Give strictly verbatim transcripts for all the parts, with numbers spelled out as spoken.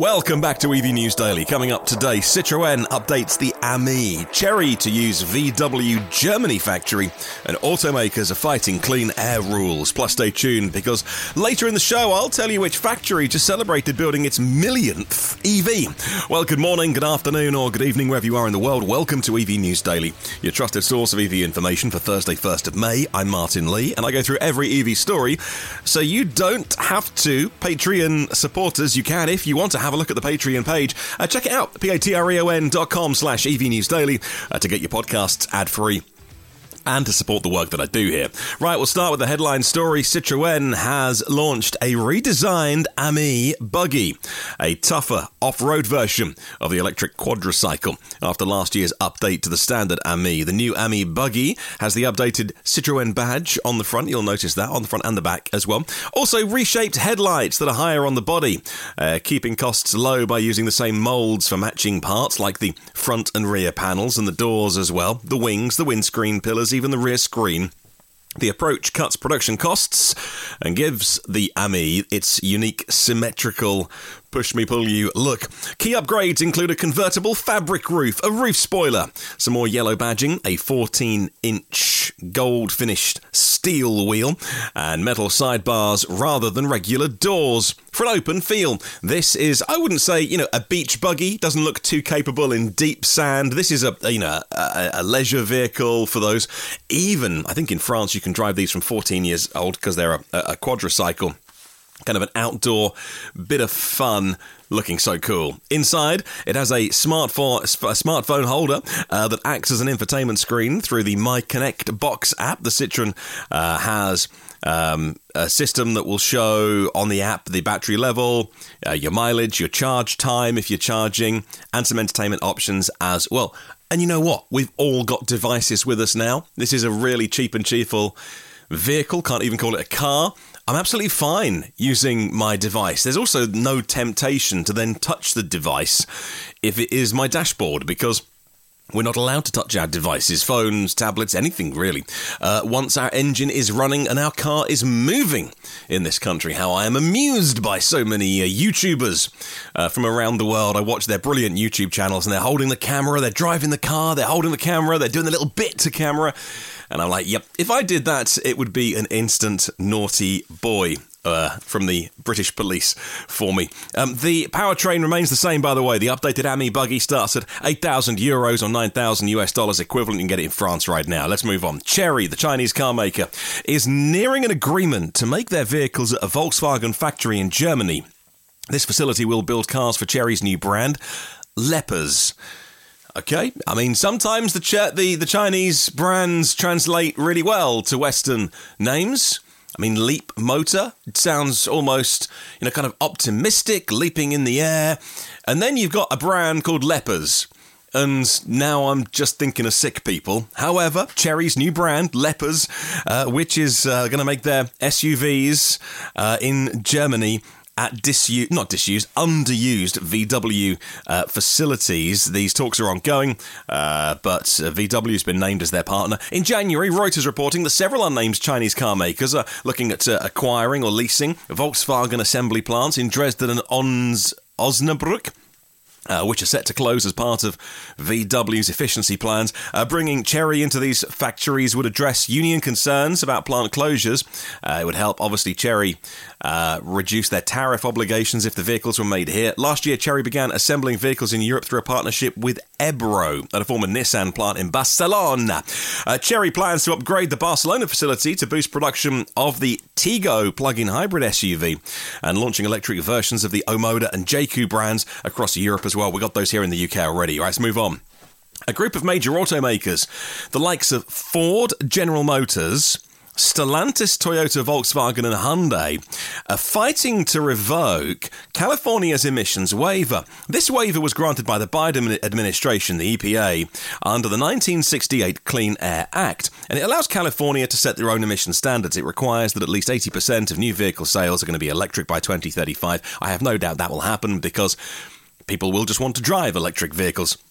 Welcome back to E V News Daily. Coming up today, Citroën updates the Ami, Chery to use V W Germany factory, and automakers are fighting clean air rules. Plus, stay tuned because later in the show, I'll tell you which factory just celebrated building its millionth E V. Well, good morning, good afternoon, or good evening, wherever you are in the world. Welcome to E V News Daily, your trusted source of E V information for Thursday, first of May. I'm Martin Lee, and I go through every E V story, so you don't have to. Patreon supporters, you can if you want to have a look at the Patreon page. Uh, check it out, patreon dot com slash E V News Daily, uh, to get your podcasts ad-free and to support the work that I do here. Right, we'll start with the headline story. Citroën has launched a redesigned Ami buggy, a tougher off-road version of the electric quadricycle. After last year's update to the standard Ami, the new Ami buggy has the updated Citroën badge on the front. You'll notice that on the front and the back as well. Also, reshaped headlights that are higher on the body, uh, keeping costs low by using the same moulds for matching parts like the front and rear panels and the doors as well, the wings, the windscreen pillars, even the rear screen. The approach cuts production costs and gives the Ami its unique symmetrical push-me-pull-you look. Key upgrades include a convertible fabric roof, a roof spoiler, some more yellow badging, a fourteen-inch gold-finished steel wheel, and metal sidebars rather than regular doors. For an open feel, this is, I wouldn't say, you know, a beach buggy. Doesn't look too capable in deep sand. This is a, you know, a, a leisure vehicle for those. Even, I think in France you can drive these from fourteen years old because they're a, a quadricycle. Kind of an outdoor bit of fun, looking so cool. Inside, it has a smartphone, a smartphone holder uh, that acts as an infotainment screen through the MyConnect Box app. The Citroën uh, has um, a system that will show on the app the battery level, uh, your mileage, your charge time if you're charging, and some entertainment options as well. And you know what? We've all got devices with us now. This is a really cheap and cheerful vehicle. Can't even call it a car. I'm absolutely fine using my device. There's also no temptation to then touch the device if it is my dashboard, because we're not allowed to touch our devices, phones, tablets, anything really, uh, once our engine is running and our car is moving in this country. How I am amused by so many uh, YouTubers uh, from around the world. I watch their brilliant YouTube channels and they're holding the camera, they're driving the car, they're holding the camera, they're doing the little bit to camera. And I'm like, yep, if I did that, it would be an instant naughty boy. Uh, from the British police for me. Um, the powertrain remains the same, by the way. The updated Ami buggy starts at eight thousand euros or nine thousand US dollars equivalent. You can get it in France right now. Let's move on. Chery, the Chinese car maker, is nearing an agreement to make their vehicles at a Volkswagen factory in Germany. This facility will build cars for Chery's new brand, Lepers. Okay, I mean, sometimes the, ch- the the Chinese brands translate really well to Western names. I mean, Leap Motor, it sounds almost, you know, kind of optimistic, leaping in the air. And then you've got a brand called Lepers. And now I'm just thinking of sick people. However, Chery's new brand, Lepers, uh, which is uh, going to make their S U Vs uh, in Germany at disused, not disused, underused V W uh, facilities. These talks are ongoing, uh, but uh, V W has been named as their partner. In January, Reuters reporting that several unnamed Chinese car makers are looking at uh, acquiring or leasing Volkswagen assembly plants in Dresden and Ons- Osnabrück. Uh, which are set to close as part of V W's efficiency plans. Uh, bringing Chery into these factories would address union concerns about plant closures. Uh, it would help, obviously, Chery uh, reduce their tariff obligations if the vehicles were made here. Last year, Chery began assembling vehicles in Europe through a partnership with Ebro at a former Nissan plant in Barcelona. Uh, Chery plans to upgrade the Barcelona facility to boost production of the Tigo plug-in hybrid S U V and launching electric versions of the Omoda and J Q brands across Europe as well. We got those here in the U K already. All right, let's move on. A group of major automakers, the likes of Ford, General Motors, Stellantis, Toyota, Volkswagen and Hyundai are fighting to revoke California's emissions waiver. This waiver was granted by the Biden administration, the E P A, under the nineteen sixty-eight Clean Air Act, and it allows California to set their own emission standards. It requires that at least eighty percent of new vehicle sales are going to be electric by twenty thirty-five. I have no doubt that will happen because people will just want to drive electric vehicles.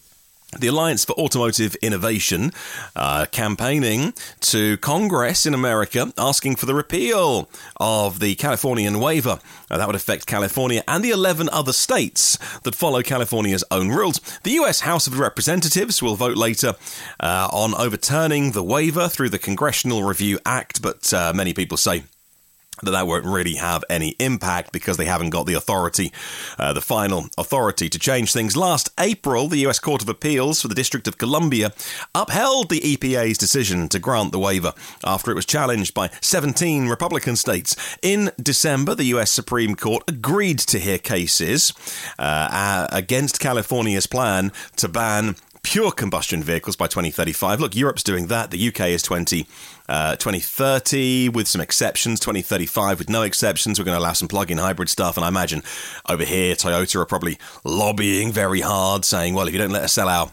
The Alliance for Automotive Innovation uh, campaigning to Congress in America, asking for the repeal of the Californian waiver. Uh, that would affect California and the eleven other states that follow California's own rules. The U S House of Representatives will vote later uh, on overturning the waiver through the Congressional Review Act, but uh, many people say that that won't really have any impact because they haven't got the authority, uh, the final authority to change things. Last April, the U S Court of Appeals for the District of Columbia upheld the E P A's decision to grant the waiver after it was challenged by seventeen Republican states. In December, the U S Supreme Court agreed to hear cases uh, uh, against California's plan to ban pure combustion vehicles by twenty thirty-five. Look, Europe's doing that. The U K is twenty, uh, twenty thirty with some exceptions, twenty thirty-five with no exceptions. We're going to allow some plug-in hybrid stuff. And I imagine over here, Toyota are probably lobbying very hard, saying, well, if you don't let us sell our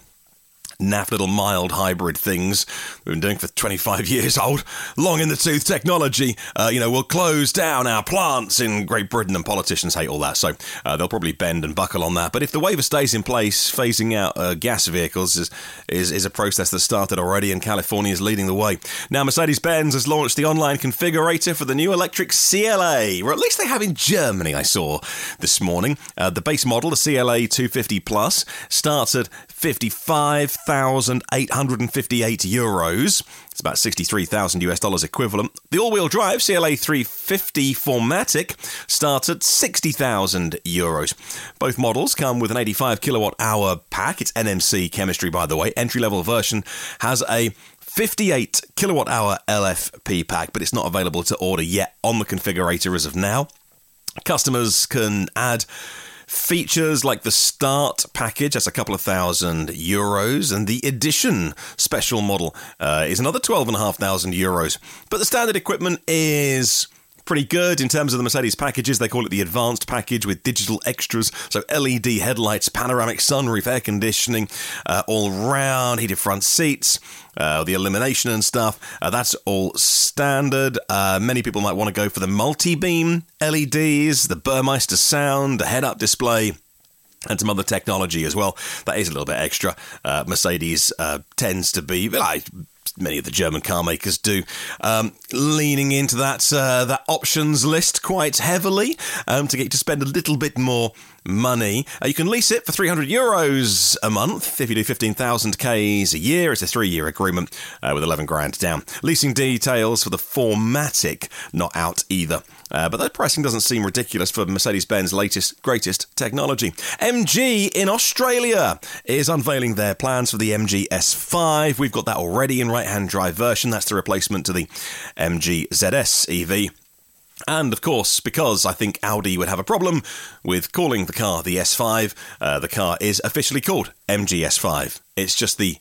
naff little mild hybrid things we've been doing for twenty-five years old, long in the tooth technology, uh, you know, we'll close down our plants in Great Britain, and politicians hate all that, so uh, they'll probably bend and buckle on that. But if the waiver stays in place, phasing out uh, gas vehicles is, is is a process that started already, and California is leading the way. Now, Mercedes-Benz has launched the online configurator for the new electric C L A, or at least they have in Germany, I saw this morning. Uh, the base model, the C L A two fifty Plus, starts at fifty-five thousand eight hundred fifty-eight euros. It's about sixty-three thousand US dollars equivalent. The all-wheel drive C L A three fifty four matic starts at sixty thousand euros. Both models come with an eighty-five kilowatt hour pack. It's N M C chemistry, by the way. Entry-level version has a fifty-eight kilowatt hour L F P pack, but it's not available to order yet on the configurator as of now. Customers can add features like the start package, that's a couple of thousand euros, and the edition special model uh, is another twelve and a half thousand euros. But the standard equipment is pretty good in terms of the Mercedes packages. They call it the advanced package with digital extras, so L E D headlights, panoramic sunroof, air conditioning, uh, all round, heated front seats, uh, the illumination and stuff. Uh, that's all standard. Uh, many people might want to go for the multi-beam L E Ds, the Burmeister sound, the head-up display, and some other technology as well. That is a little bit extra. Uh, Mercedes uh, tends to be, like many of the German car makers do, um, leaning into that uh, that options list quite heavily um, to get you to spend a little bit more money. Uh, you can lease it for three hundred euros a month if you do fifteen thousand Ks a year. It's a three-year agreement uh, with eleven grand down. Leasing details for the four matic not out either. Uh, but that pricing doesn't seem ridiculous for Mercedes-Benz latest, greatest technology. M G in Australia is unveiling their plans for the M G S five. We've got that already in right-hand drive version. That's the replacement to the M G Z S E V. And, of course, because I think Audi would have a problem with calling the car the S five, uh, the car is officially called M G S five. It's just the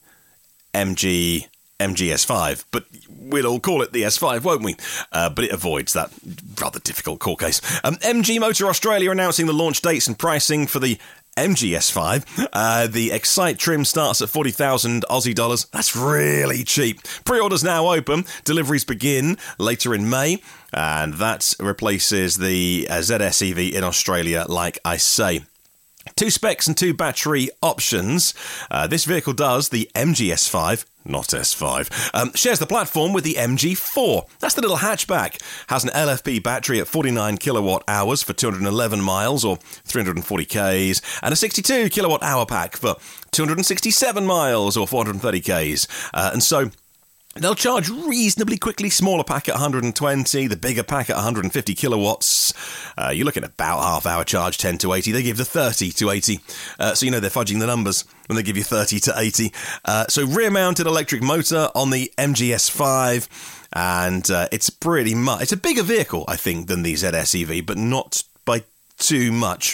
M G... M G S five, but we'll all call it the S five, won't we? Uh, but it avoids that rather difficult court case. Um, M G Motor Australia announcing the launch dates and pricing for the M G S five. Uh, the Excite trim starts at forty thousand Aussie dollars. That's really cheap. Pre-orders now open. Deliveries begin later in May. And that replaces the uh, Z S E V in Australia, like I say. Two specs and two battery options. Uh, this vehicle does the M G S five, not S five, um, shares the platform with the M G four. That's the little hatchback. Has an L F P battery at forty-nine kilowatt hours for two hundred eleven miles or three hundred forty Ks, and a sixty-two kilowatt hour pack for two hundred sixty-seven miles or four hundred thirty Ks. Uh, and so they'll charge reasonably quickly. Smaller pack at one hundred twenty, the bigger pack at one hundred fifty kilowatts. Uh, you're looking at about half hour charge, ten to eighty. They give the thirty to eighty. Uh, so you know they're fudging the numbers when they give you thirty to eighty. Uh, so rear-mounted electric motor on the M G S five. And uh, it's pretty much, it's a bigger vehicle, I think, than the Z S E V, but not by too much.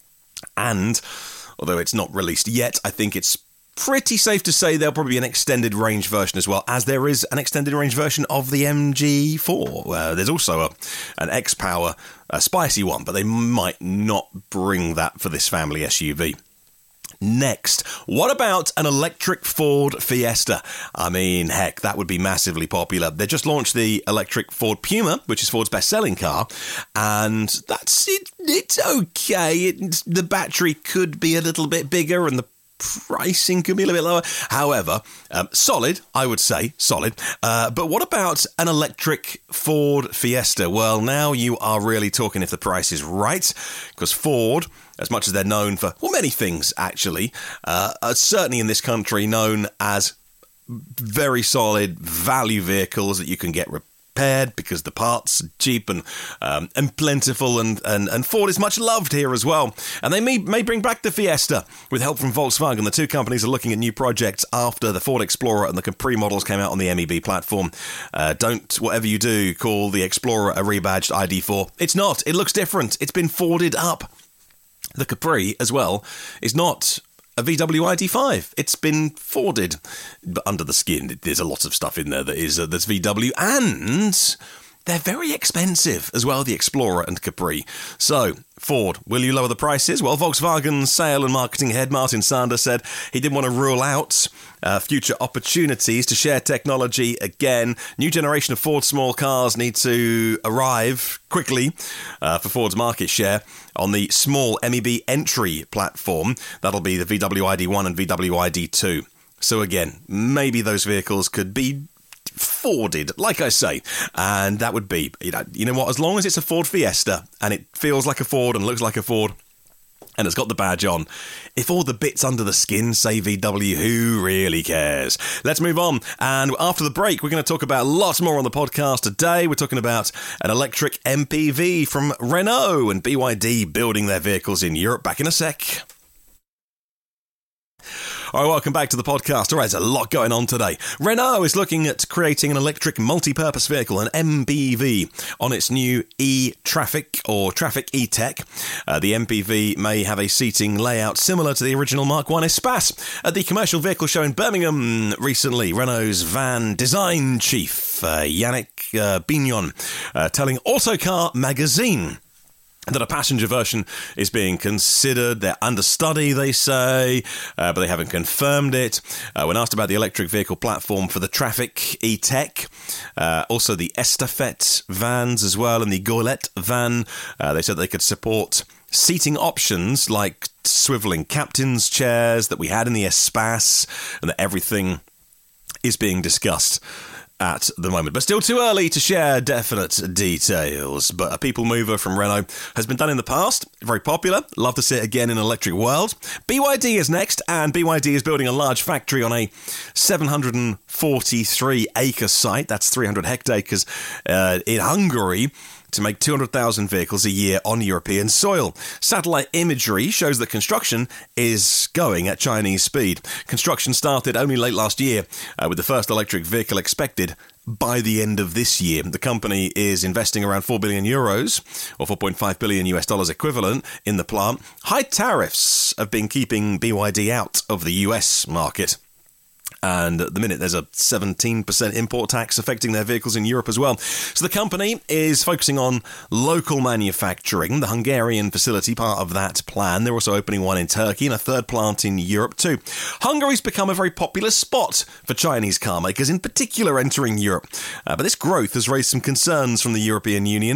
And although it's not released yet, I think it's pretty safe to say there'll probably be an extended range version as well, as there is an extended range version of the M G four. Uh, there's also a, an X-Power, a spicy one, but they might not bring that for this family S U V. Next, what about an electric Ford Fiesta? I mean, heck, that would be massively popular. They just launched the electric Ford Puma, which is Ford's best-selling car, and that's it. It's okay. It, the battery could be a little bit bigger, and the pricing could be a little bit lower. However, um, solid, I would say, solid. Uh, but what about an electric Ford Fiesta? Well, now you are really talking if the price is right, because Ford, as much as they're known for, well, many things, actually, uh, are certainly in this country known as very solid value vehicles that you can get repaired because the parts are cheap and um, and plentiful, and, and, and Ford is much loved here as well. And they may, may bring back the Fiesta with help from Volkswagen. The two companies are looking at new projects after the Ford Explorer and the Capri models came out on the M E B platform. Uh, don't, whatever you do, call the Explorer a rebadged I D four. It's not. It looks different. It's been Forded up. The Capri, as well, is not a V W I D five. It's been Forded. But under the skin, there's a lot of stuff in there that is uh, that's V W, and they're very expensive as well, the Explorer and Capri. So, Ford, will you lower the prices? Well, Volkswagen's sale and marketing head Martin Sander said he didn't want to rule out uh, future opportunities to share technology again. New generation of Ford small cars need to arrive quickly uh, for Ford's market share on the small M E B entry platform. That'll be the V W I D one and V W I D two. So again, maybe those vehicles could be Forded, like I say, and that would be, you know, you know what, as long as it's a Ford Fiesta and it feels like a Ford and looks like a Ford and it's got the badge on, if all the bits under the skin say V W, who really cares? Let's move on, and after the break we're going to talk about lots more on the podcast today. We're talking about an electric M P V from Renault and B Y D building their vehicles in Europe. Back in a sec. All right, welcome back to the podcast. All right, there's a lot going on today. Renault is looking at creating an electric multi-purpose vehicle, an M P V, on its new e-Traffic or Traffic E-Tech. Uh, the M P V may have a seating layout similar to the original Mark one Espace. At the commercial vehicle show in Birmingham recently, Renault's van design chief, uh, Yannick uh, Bignon, uh, telling Autocar magazine that a passenger version is being considered. They're under study, they say, uh, but they haven't confirmed it. Uh, when asked about the electric vehicle platform for the Traffic E-Tech, uh, also the Estafette vans as well, and the Goélette van, uh, they said they could support seating options like swivelling captain's chairs that we had in the Espace, and that everything is being discussed at the moment, but still too early to share definite details. But a people mover from Renault has been done in the past, very popular, love to see it again in an electric world. B Y D is next, and B Y D is building a large factory on a seven hundred forty-three acre site, that's three hundred hectares, uh, in Hungary, to make two hundred thousand vehicles a year on European soil. Satellite imagery shows that construction is going at Chinese speed. Construction started only late last year, uh, with the first electric vehicle expected by the end of this year. The company is investing around four billion euros, or four point five billion US dollars equivalent, in the plant. High tariffs have been keeping B Y D out of the U S market. And at the minute, there's a seventeen percent import tax affecting their vehicles in Europe as well. So the company is focusing on local manufacturing. The Hungarian facility, part of that plan. They're also opening one in Turkey and a third plant in Europe too. Hungary's become a very popular spot for Chinese car makers, in particular entering Europe. Uh, but this growth has raised some concerns from the European Union.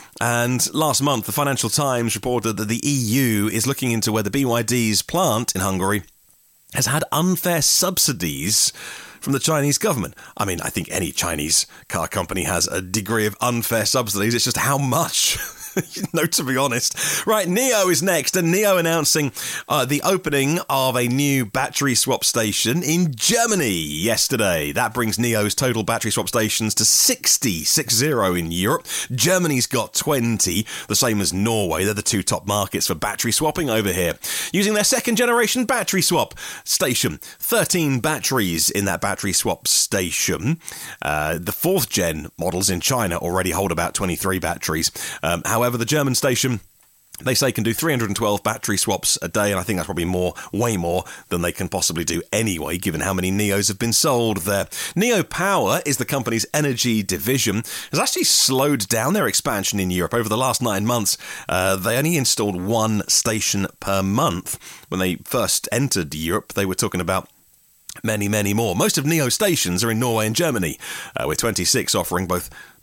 And last month, the Financial Times reported that the E U is looking into whether B Y D's plant in Hungary has had unfair subsidies from the Chinese government. I mean, I think any Chinese car company has a degree of unfair subsidies. It's just how much. No, to be honest. Right, NIO is next, and NIO announcing uh, the opening of a new battery swap station in Germany yesterday. That brings NIO's total battery swap stations to sixty, six zero in Europe. Germany's got twenty, the same as Norway. They're the two top markets for battery swapping over here. Using their second generation battery swap station, thirteen batteries in that battery swap station. Uh, the fourth gen models in China already hold about twenty-three batteries. Um, however, However, the German station, they say, can do three hundred twelve battery swaps a day, and I think that's probably more, way more than they can possibly do anyway, given how many NIOs have been sold there. NIO Power is the company's energy division, has actually slowed down their expansion in Europe over the last nine months. Uh, they only installed one station per month. When they first entered Europe, they were talking about many, many more. Most of NIO stations are in Norway and Germany, uh, with twenty-six offering both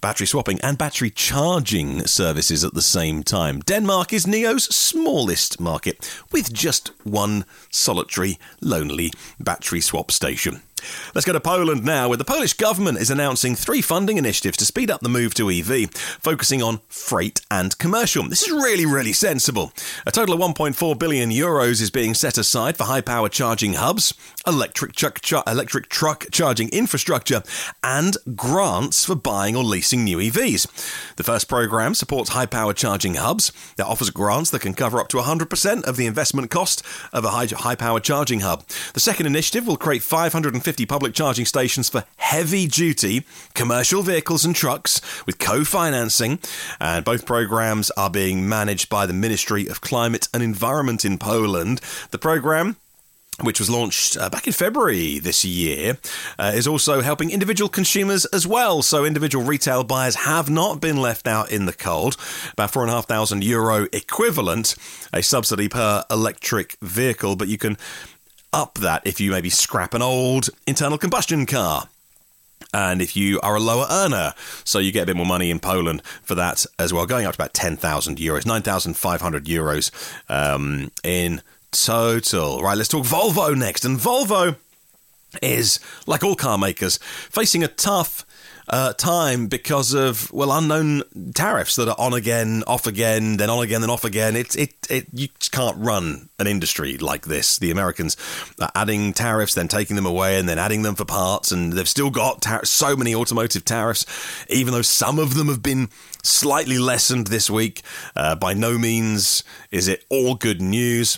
battery swapping and battery charging services at the same time. Denmark is Neo's smallest market, with just one solitary, lonely battery swap station. Let's go to Poland now, where the Polish government is announcing three funding initiatives to speed up the move to E V, focusing on freight and commercial. This is really, really sensible. A total of one point four billion euros is being set aside for high-power charging hubs, electric truck, char- electric truck charging infrastructure, and grants for buying or leasing new E Vs. The first programme supports high-power charging hubs that offers grants that can cover up to one hundred percent of the investment cost of a high- high-power charging hub. The second initiative will create five hundred fifty public charging stations for heavy-duty commercial vehicles and trucks with co-financing, and both programmes are being managed by the Ministry of Climate and Environment in Poland. The programme, which was launched uh, back in February this year, uh, is also helping individual consumers as well. So individual retail buyers have not been left out in the cold. About four thousand five hundred euro equivalent, a subsidy per electric vehicle, but you can up that if you maybe scrap an old internal combustion car. And if you are a lower earner, so you get a bit more money in Poland for that as well, going up to about ten thousand euros, nine thousand five hundred euros um, in total. Right, let's talk Volvo next. And Volvo is, like all car makers, facing a tough Uh, time because of, well, unknown tariffs that are on again, off again, then on again, then off again. It, it, it, you can't run an industry like this. The Americans are adding tariffs, then taking them away, and then adding them for parts, and they've still got tar- so many automotive tariffs, even though some of them have been slightly lessened this week. Uh, by no means is it all good news.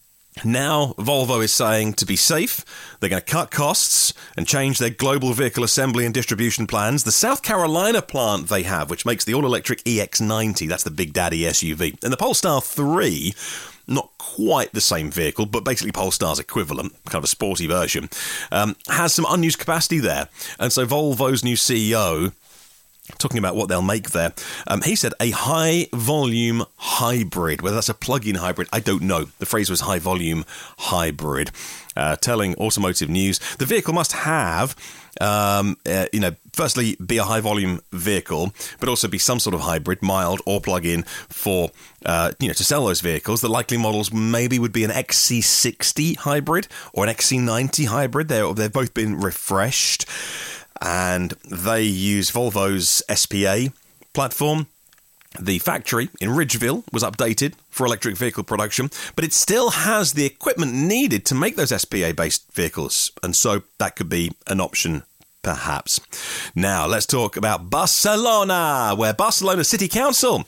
Now, Volvo is saying to be safe, they're going to cut costs and change their global vehicle assembly and distribution plans. The South Carolina plant they have, which makes the all-electric E X ninety, that's the Big Daddy S U V, and the Polestar three, not quite the same vehicle, but basically Polestar's equivalent, kind of a sporty version, um, has some unused capacity there. And so Volvo's new C E O, talking about what they'll make there, um, he said a high-volume hybrid. Whether that's a plug-in hybrid, I don't know. The phrase was high-volume hybrid. Uh, telling Automotive News, the vehicle must have, um, uh, you know, firstly, be a high-volume vehicle, but also be some sort of hybrid, mild or plug-in, for, uh, you know, to sell those vehicles. The likely models maybe would be an X C sixty hybrid or an X C ninety hybrid. They're, they've both been refreshed, and they use Volvo's S P A platform. The factory in Ridgeville was updated for electric vehicle production, but it still has the equipment needed to make those S P A-based vehicles, and so that could be an option, perhaps. Now, let's talk about Barcelona, where Barcelona City Council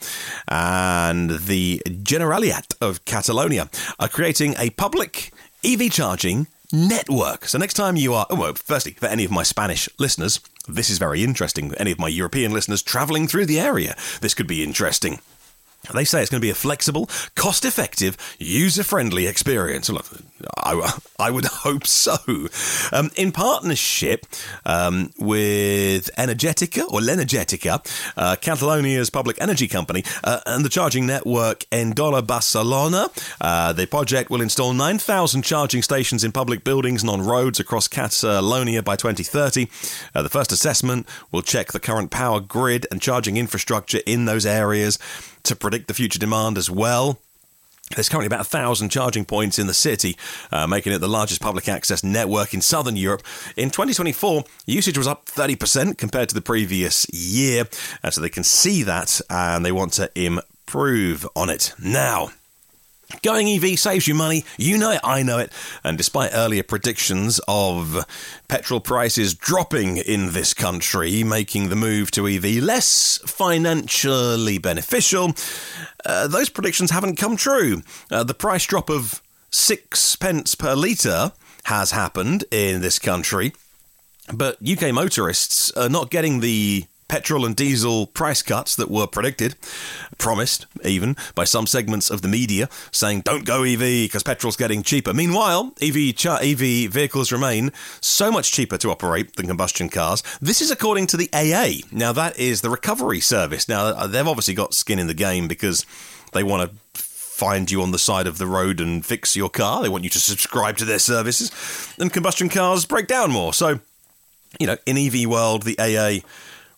and the Generalitat of Catalonia are creating a public E V charging network. So next time you are, oh, well, firstly, for any of my Spanish listeners, this is very interesting. Any of my European listeners travelling through the area, this could be interesting. They say it's going to be a flexible, cost-effective, user-friendly experience. I, I would hope so. Um, in partnership um, with Energetica, or L'Energetica, uh, Catalonia's public energy company, uh, and the charging network Endora Barcelona, uh, the project will install nine thousand charging stations in public buildings and on roads across Catalonia by twenty thirty. Uh, the first assessment will check the current power grid and charging infrastructure in those areas to predict the future demand as well. There's currently about one thousand charging points in the city, uh, making it the largest public access network in southern Europe. In twenty twenty-four, usage was up thirty percent compared to the previous year, and so they can see that and they want to improve on it. Now, going E V saves you money. You know it, I know it. And despite earlier predictions of petrol prices dropping in this country, making the move to E V less financially beneficial, uh, those predictions haven't come true. Uh, the price drop of six pence per litre has happened in this country, but U K motorists are not getting the petrol and diesel price cuts that were predicted, promised even, by some segments of the media, saying don't go E V because petrol's getting cheaper. Meanwhile, E V char- E V vehicles remain so much cheaper to operate than combustion cars. This is according to the A A. Now, that is the recovery service. Now, they've obviously got skin in the game because they want to find you on the side of the road and fix your car. They want you to subscribe to their services. And combustion cars break down more. So, you know, in E V world, the A A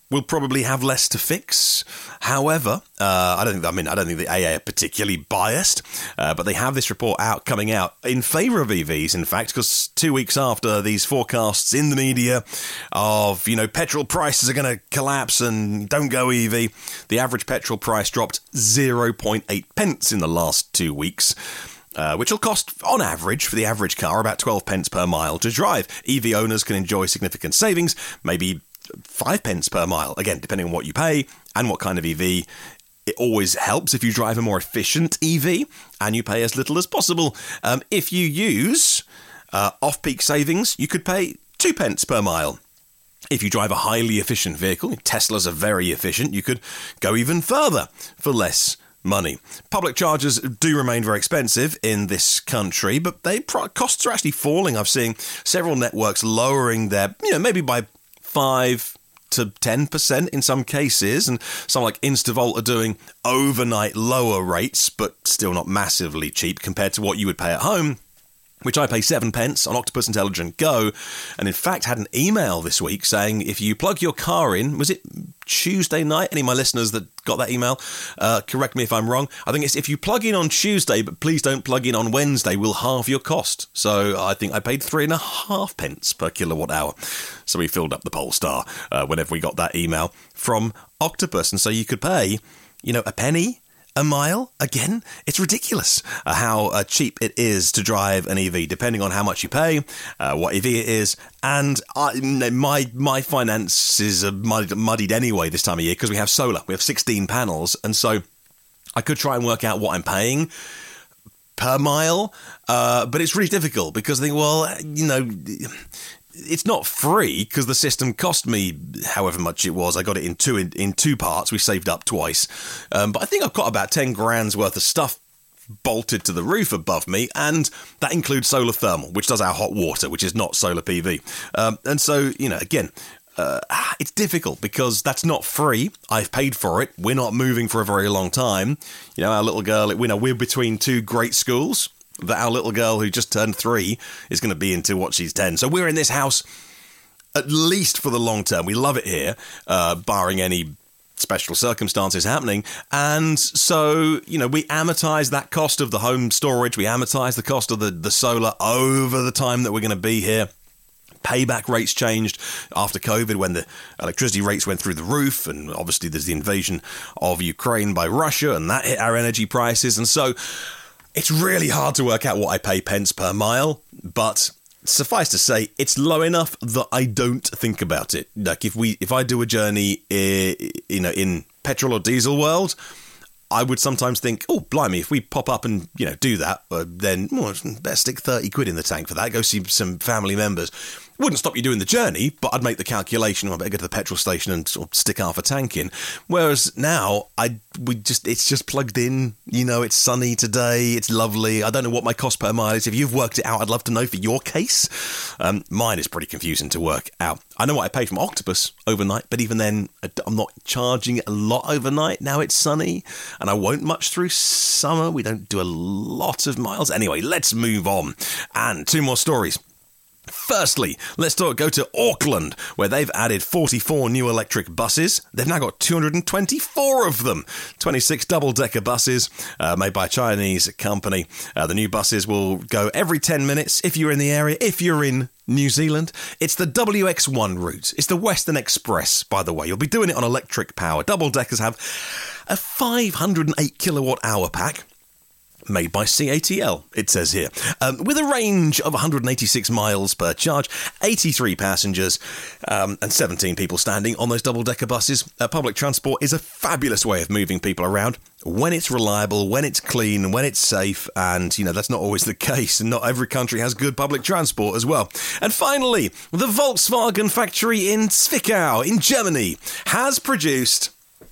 will probably have less to fix. However, uh, I don't think, I mean, I don't think the A A are particularly biased, uh, but they have this report out coming out in favour of E Vs, in fact, because two weeks after these forecasts in the media of, you know, petrol prices are going to collapse and don't go E V, the average petrol price dropped zero point eight pence in the last two weeks. Uh, which will cost, on average, for the average car, about twelve pence per mile to drive. E V owners can enjoy significant savings, maybe five pence per mile, again, depending on what you pay and what kind of E V. It always helps if you drive a more efficient E V and you pay as little as possible. Um, if you use uh, off-peak savings, you could pay two pence per mile. If you drive a highly efficient vehicle, Teslas are very efficient, you could go even further for less money. Public chargers do remain very expensive in this country, but they costs are actually falling. I've seen several networks lowering their, you know, maybe by five to ten percent in some cases, and some like Instavolt are doing overnight lower rates, but still not massively cheap compared to what you would pay at home, which I pay seven pence on Octopus Intelligent Go, and in fact had an email this week saying if you plug your car in, was it Tuesday night? Any of my listeners that got that email, uh, correct me if I'm wrong. I think it's if you plug in on Tuesday, but please don't plug in on Wednesday, we'll halve your cost. So I think I paid three and a half pence per kilowatt hour. So we filled up the Polestar uh, whenever we got that email from Octopus, and so you could pay, you know, a penny a mile. Again, it's ridiculous uh, how uh, cheap it is to drive an E V, depending on how much you pay, uh, what E V it is, and I, my my finances are muddied, muddied anyway this time of year because we have solar. We have sixteen panels, and so I could try and work out what I'm paying per mile, uh, but it's really difficult because I think, well, you know, it's not free because the system cost me however much it was. I got it in two in, in two parts. We saved up twice. Um, but I think I've got about ten grand's worth of stuff bolted to the roof above me, and that includes solar thermal, which does our hot water, which is not solar P V. Um, and so, you know, again, uh, it's difficult because that's not free. I've paid for it. We're not moving for a very long time. You know, our little girl, we know we're between two great schools. That our little girl who just turned three is going to be into what she's ten. So we're in this house at least for the long term. We love it here, uh, barring any special circumstances happening. And so, you know, we amortize that cost of the home storage. We amortize the cost of the, the solar over the time that we're going to be here. Payback rates changed after COVID when the electricity rates went through the roof, and obviously there's the invasion of Ukraine by Russia, and that hit our energy prices. And so it's really hard to work out what I pay pence per mile, but suffice to say, it's low enough that I don't think about it. Like if we, if I do a journey, you know, in petrol or diesel world, I would sometimes think, oh, blimey, if we pop up and, you know, do that, uh, then well, better stick thirty quid in the tank for that, go see some family members. Wouldn't stop you doing the journey, but I'd make the calculation, I better go to the petrol station and sort of stick half a tank in. Whereas now, I we just it's just plugged in, you know, it's sunny today, it's lovely. I don't know what my cost per mile is. If you've worked it out, I'd love to know for your case. Um, mine is pretty confusing to work out. I know what I pay from Octopus overnight, but even then, I'm not charging a lot overnight. Now it's sunny, and I won't much through summer. We don't do a lot of miles. Anyway, let's move on. And two more stories. Firstly, let's talk, go to Auckland, where they've added forty-four new electric buses. They've now got two hundred twenty-four of them. twenty-six double-decker buses uh, made by a Chinese company. Uh, the new buses will go every ten minutes if you're in the area, if you're in New Zealand. It's the W X one route. It's the Western Express, by the way. You'll be doing it on electric power. Double-deckers have a five hundred eight kilowatt hour pack. Made by C A T L, it says here, um, with a range of one hundred eighty-six miles per charge, eighty-three passengers, um, and seventeen people standing on those double-decker buses. Uh, public transport is a fabulous way of moving people around when it's reliable, when it's clean, when it's safe, and, you know, that's not always the case, and not every country has good public transport as well. And finally, the Volkswagen factory in Zwickau, in Germany, has produced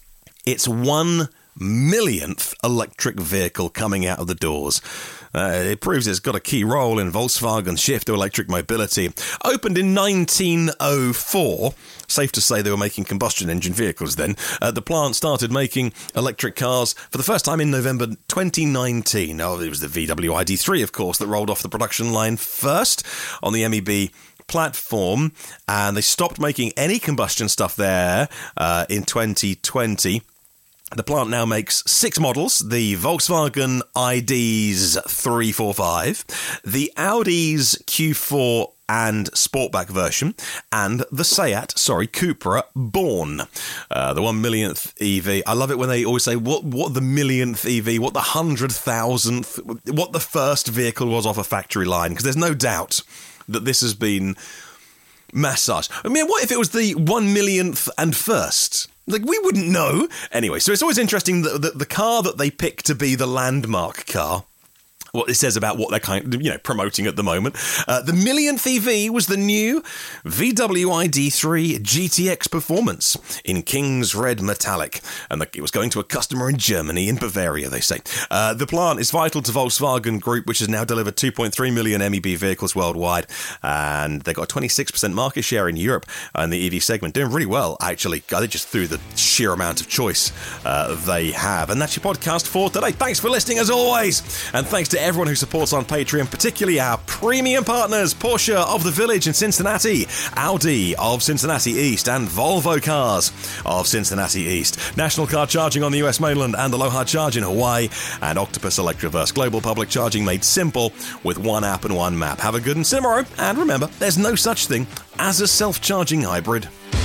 its one millionth electric vehicle coming out of the doors. Uh, it proves it's got a key role in Volkswagen's shift to electric mobility. Opened in nineteen oh four, safe to say they were making combustion engine vehicles then, uh, the plant started making electric cars for the first time in November twenty nineteen. Oh, it was the V W I D three, of course, that rolled off the production line first on the M E B platform, and they stopped making any combustion stuff there uh, in twenty twenty. The plant now makes six models: the Volkswagen I Ds three forty-five, the Audi's Q four and Sportback version, and the Seat, sorry, Cupra Born, uh, the one millionth E V. I love it when they always say what what the millionth E V, what the hundred thousandth, what the first vehicle was off a factory line, because there's no doubt that this has been massaged. I mean, what if it was the one millionth and first? Like, we wouldn't know. Anyway, so it's always interesting that the, the car that they pick to be the landmark car, what it says about what they're kind of, you know, promoting at the moment. Uh, the millionth E V was the new V W I D three G T X Performance in King's Red Metallic. And the, it was going to a customer in Germany, in Bavaria, they say. Uh, the plant is vital to Volkswagen Group, which has now delivered two point three million M E B vehicles worldwide. And they've got a twenty-six percent market share in Europe in the E V segment. Doing really well, actually. I think just through the sheer amount of choice uh, they have. And that's your podcast for today. Thanks for listening, as always. And thanks to everyone who supports on Patreon, particularly our premium partners, Porsche of the Village in Cincinnati, Audi of Cincinnati East, and Volvo Cars of Cincinnati East. National Car Charging on the U S mainland and Aloha Charge in Hawaii, and Octopus Electroverse, global public charging made simple with one app and one map. Have a good and tomorrow, and remember, there's no such thing as a self-charging hybrid.